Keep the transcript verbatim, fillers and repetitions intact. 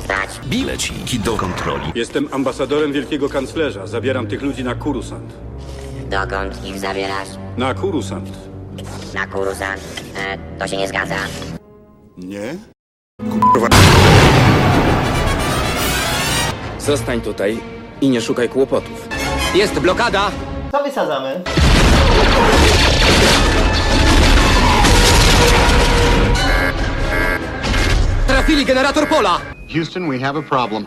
Stać. Bileciki do kontroli. Jestem ambasadorem wielkiego kanclerza. Zabieram tych ludzi na Kurusant. Dokąd ich zabierasz? Na Kurusant. Na Kurusant? E, to się nie zgadza. Nie? Zostań tutaj i nie szukaj kłopotów. Jest blokada! Co wysadzamy? Trafili generator pola! Houston, we have a problem.